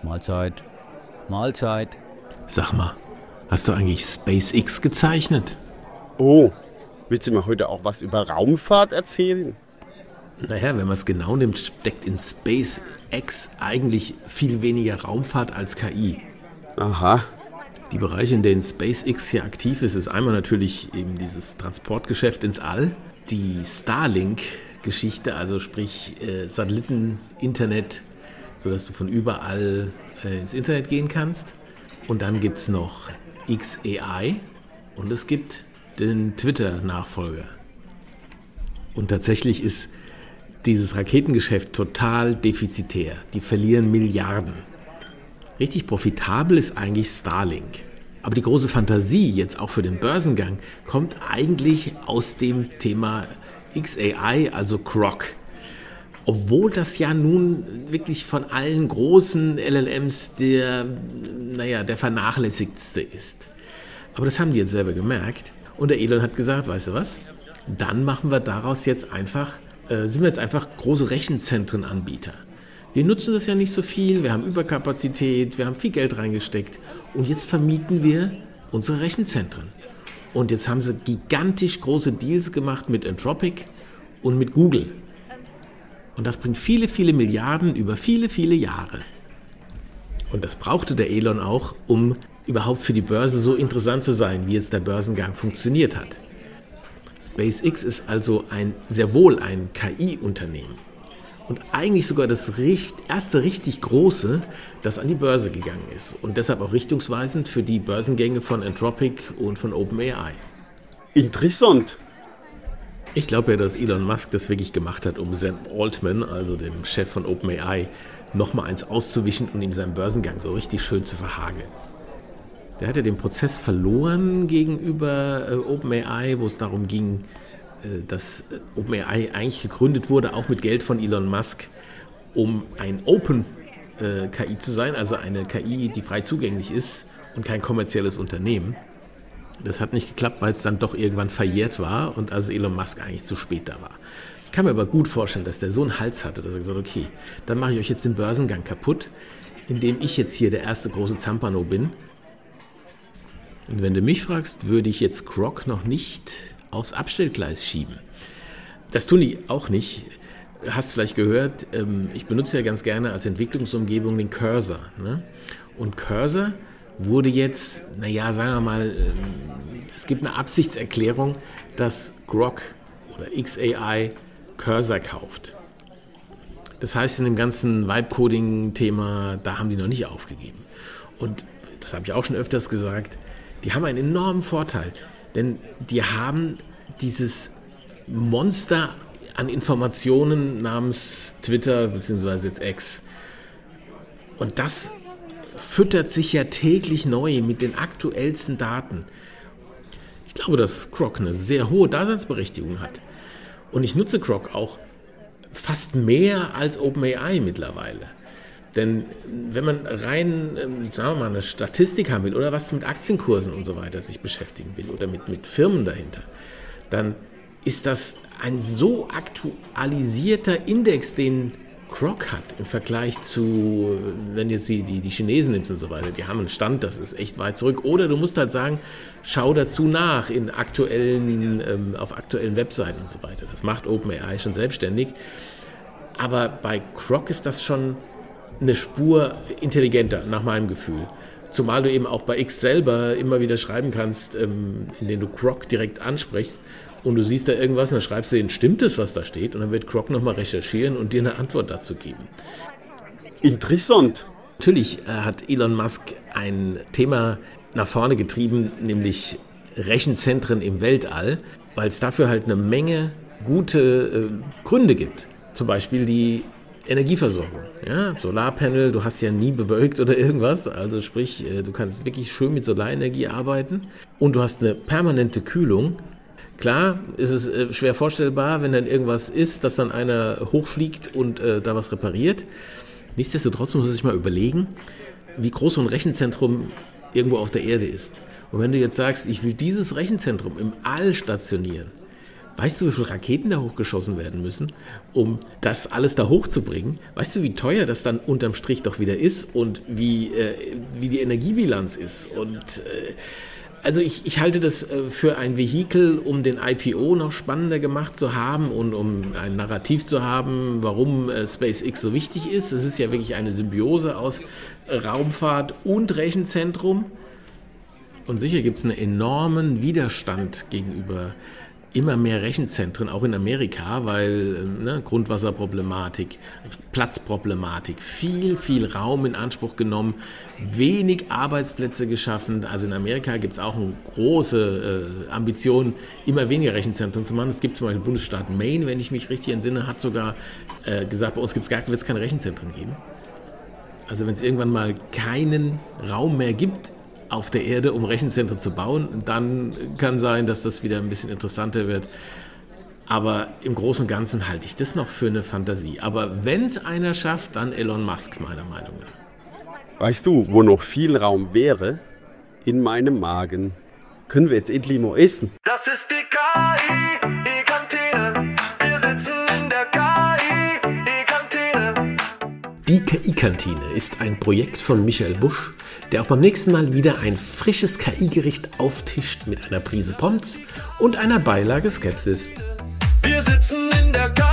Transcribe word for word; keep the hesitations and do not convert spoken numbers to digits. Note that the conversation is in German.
Mahlzeit. Mahlzeit. Sag mal, hast du eigentlich SpaceX gezeichnet? Oh, willst du mir heute auch was über Raumfahrt erzählen? Naja, wenn man es genau nimmt, steckt in SpaceX eigentlich viel weniger Raumfahrt als K I. Aha. Die Bereiche, in denen SpaceX hier aktiv ist, ist einmal natürlich eben dieses Transportgeschäft ins All, die Starlink-Geschichte, also sprich äh, Satelliten-Internet, sodass du von überall äh, ins Internet gehen kannst. Und dann gibt es noch X A I und es gibt den Twitter-Nachfolger. Und tatsächlich ist dieses Raketengeschäft total defizitär. Die verlieren Milliarden. Richtig profitabel ist eigentlich Starlink. Aber die große Fantasie jetzt auch für den Börsengang kommt eigentlich aus dem Thema X A I, also Grok. Obwohl das ja nun wirklich von allen großen L L Ms der, naja, der vernachlässigtste ist. Aber das haben die jetzt selber gemerkt. Und der Elon hat gesagt, weißt du was, dann machen wir daraus jetzt einfach, äh, sind wir jetzt einfach große Rechenzentrenanbieter. Wir nutzen das ja nicht so viel, wir haben Überkapazität, wir haben viel Geld reingesteckt und jetzt vermieten wir unsere Rechenzentren. Und jetzt haben sie gigantisch große Deals gemacht mit Anthropic und mit Google. Und das bringt viele, viele Milliarden über viele, viele Jahre. Und das brauchte der Elon auch, um überhaupt für die Börse so interessant zu sein, wie jetzt der Börsengang funktioniert hat. SpaceX ist also ein, sehr wohl ein K I-Unternehmen. Und eigentlich sogar das richt, erste richtig große, das an die Börse gegangen ist. Und deshalb auch richtungsweisend für die Börsengänge von Anthropic und von OpenAI. Interessant. Ich glaube ja, dass Elon Musk das wirklich gemacht hat, um Sam Altman, also dem Chef von OpenAI, nochmal eins auszuwischen und ihm seinen Börsengang so richtig schön zu verhageln. Der hat ja den Prozess verloren gegenüber äh, OpenAI, wo es darum ging, dass OpenAI eigentlich gegründet wurde, auch mit Geld von Elon Musk, um ein Open-K I zu sein, also eine K I, die frei zugänglich ist und kein kommerzielles Unternehmen. Das hat nicht geklappt, weil es dann doch irgendwann verjährt war und also Elon Musk eigentlich zu spät da war. Ich kann mir aber gut vorstellen, dass der so einen Hals hatte, dass er gesagt hat, okay, dann mache ich euch jetzt den Börsengang kaputt, indem ich jetzt hier der erste große Zampano bin. Und wenn du mich fragst, würde ich jetzt Grok noch nicht aufs Abstellgleis schieben. Das tun die auch nicht. Hast vielleicht gehört, ähm, ich benutze ja ganz gerne als Entwicklungsumgebung den Cursor. Ne? Und Cursor wurde jetzt, naja, sagen wir mal, ähm, es gibt eine Absichtserklärung, dass Grok oder X A I Cursor kauft. Das heißt, in dem ganzen Vibe-Coding-Thema, da haben die noch nicht aufgegeben. Und das habe ich auch schon öfters gesagt, die haben einen enormen Vorteil. Denn die haben dieses Monster an Informationen namens Twitter bzw. jetzt X. Und das füttert sich ja täglich neu mit den aktuellsten Daten. Ich glaube, dass Grok eine sehr hohe Daseinsberechtigung hat. Und ich nutze Grok auch fast mehr als OpenAI mittlerweile. Denn wenn man rein, sagen wir mal, eine Statistik haben will oder was mit Aktienkursen und so weiter sich beschäftigen will oder mit, mit Firmen dahinter, dann ist das ein so aktualisierter Index, den Grok hat im Vergleich zu, wenn jetzt die, die, die Chinesen nimmst und so weiter, die haben einen Stand, das ist echt weit zurück. Oder du musst halt sagen, schau dazu nach in aktuellen, ähm, auf aktuellen Webseiten und so weiter. Das macht OpenAI schon selbstständig. Aber bei Grok ist das schon eine Spur intelligenter, nach meinem Gefühl. Zumal du eben auch bei X selber immer wieder schreiben kannst, ähm, indem du Grok direkt ansprichst und du siehst da irgendwas und dann schreibst du denen, stimmt das, was da steht? Und dann wird Grok nochmal recherchieren und dir eine Antwort dazu geben. Interessant. Natürlich äh, hat Elon Musk ein Thema nach vorne getrieben, nämlich Rechenzentren im Weltall, weil es dafür halt eine Menge gute äh, Gründe gibt. Zum Beispiel die Energieversorgung, ja, Solarpanel, du hast ja nie bewölkt oder irgendwas, also sprich, du kannst wirklich schön mit Solarenergie arbeiten und du hast eine permanente Kühlung. Klar ist es äh, schwer vorstellbar, wenn dann irgendwas ist, dass dann einer hochfliegt und äh, da was repariert. Nichtsdestotrotz muss man sich mal überlegen, wie groß so ein Rechenzentrum irgendwo auf der Erde ist. Und wenn du jetzt sagst, ich will dieses Rechenzentrum im All stationieren, Weißt du, wie viele Raketen da hochgeschossen werden müssen, um das alles da hochzubringen? Weißt du, wie teuer das dann unterm Strich doch wieder ist und wie, äh, wie die Energiebilanz ist? Und äh, also ich, ich halte das äh, für ein Vehikel, um den I P O noch spannender gemacht zu haben und um ein Narrativ zu haben, warum äh, SpaceX so wichtig ist. Es ist ja wirklich eine Symbiose aus Raumfahrt und Rechenzentrum. Und sicher gibt es einen enormen Widerstand gegenüber immer mehr Rechenzentren, auch in Amerika, weil ne, Grundwasserproblematik, Platzproblematik, viel, viel Raum in Anspruch genommen, wenig Arbeitsplätze geschaffen. Also in Amerika gibt es auch eine große äh, Ambition, immer weniger Rechenzentren zu machen. Es gibt zum Beispiel den Bundesstaat Maine, wenn ich mich richtig entsinne, hat sogar äh, gesagt, bei uns wird es keine Rechenzentren geben. Also wenn es irgendwann mal keinen Raum mehr gibt auf der Erde, um Rechenzentren zu bauen, dann kann sein, dass das wieder ein bisschen interessanter wird. Aber im Großen und Ganzen halte ich das noch für eine Fantasie. Aber wenn es einer schafft, dann Elon Musk, meiner Meinung nach. Weißt du, wo noch viel Raum wäre? In meinem Magen. Können wir jetzt endlich mal essen? Das ist die K I, die Kantine. Wir sitzen in der K I, die Kantine. Die K I-Kantine ist ein Projekt von Michael Busch, der auch beim nächsten Mal wieder ein frisches K I-Gericht auftischt mit einer Prise Pommes und einer Beilage Skepsis. Wir sitzen in der K I.